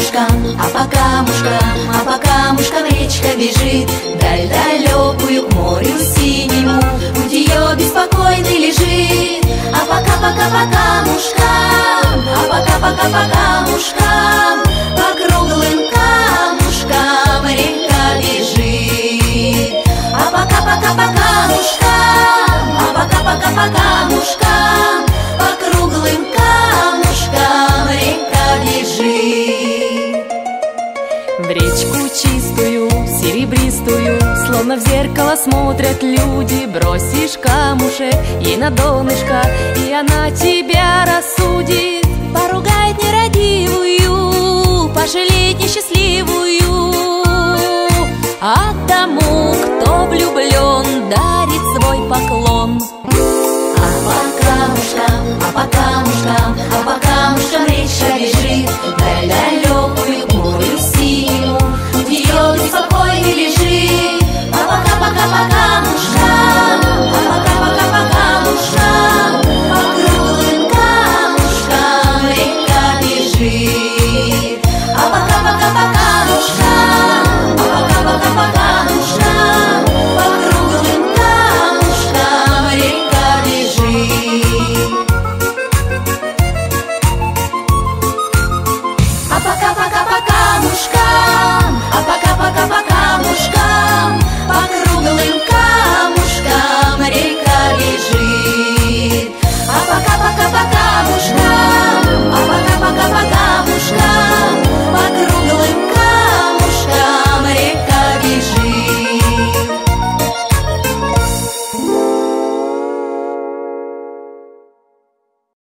по камушкам речка бежит, даль далекую к морю синему, путь ее беспокойный лежит. А пока по камушкам, по круглым камушкам река бежит. А пока по камушкам, по круглым камушкам река бежит. В речку чистую, серебристую, словно в зеркало смотрят люди. Бросишь камушек ей на донышко, и она тебя рассудит. Поругает нерадивую, пожалеет несчастливую, а тому, кто влюблен, дарит свой поклон. А по камушкам речка бежит, даль далекую